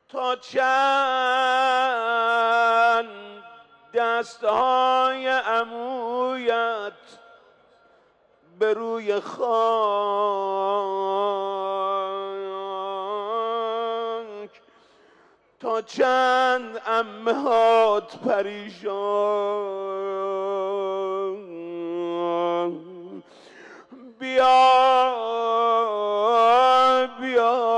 تا چند دستهای عمویت به روی خاک، تا چند عمهات پریشان. بیا بیا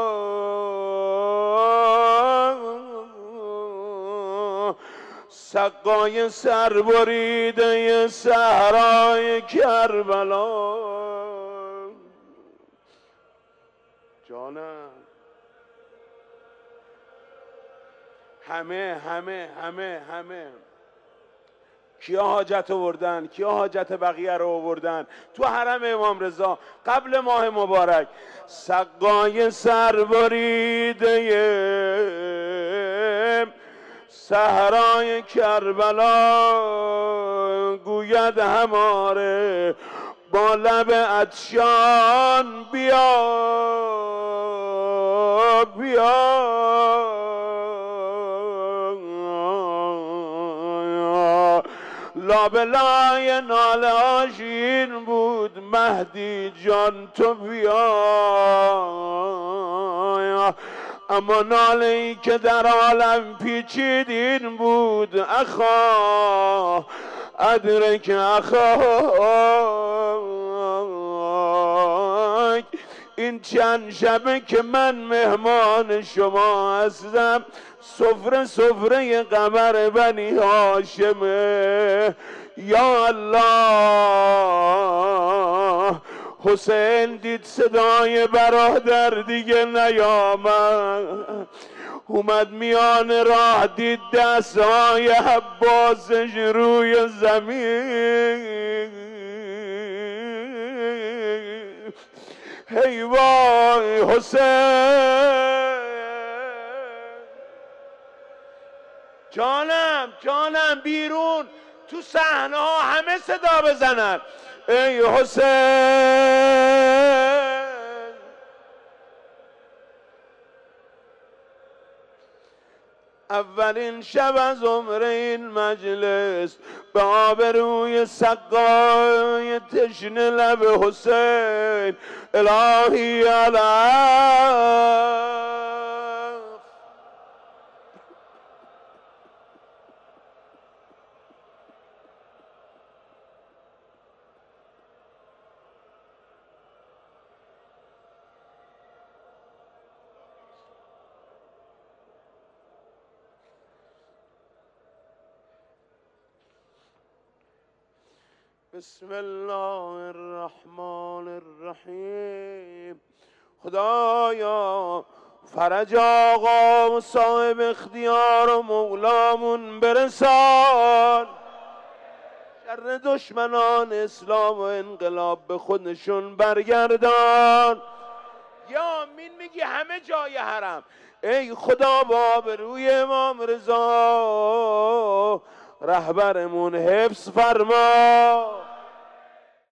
سقای سربریده صحرای کربلا. جانم همه کیا حاجت آوردن؟ کیا حاجت بقیه رو آوردن تو حرم امام رضا قبل ماه مبارک؟ سقای سربریده صحرای کربلا، گوید هماره با لب عطشان بیا بیا. لابلای ناله آشین بود مهدی جان تو بیا، اما ناله ای که در عالم پیچید این بود اخا ادرک اخاک. این چند شبه که من مهمان شما هستم، سفره قمر بنی هاشمه. یا الله، حسین دید صدای برادر دیگه نیامد، اومد میان راه دید دستهای عباسش روی زمین. هی وای حسین، جانم بیرون تو صحنه ها همه صدا بزنن ای حسین. اولین شب از عمر این مجلس به آبروی سقای تشنه لب حسین الهی علم. بسم الله الرحمن الرحیم. خدایا فرج آقا و صاحب اختیار و مولامون برسان، شر دشمنان اسلام و انقلاب به خودشون برگردان. یا آمین میگی همه جای حرم. ای خدا با آبروی امام رضا رهبرمون حفظ فرما.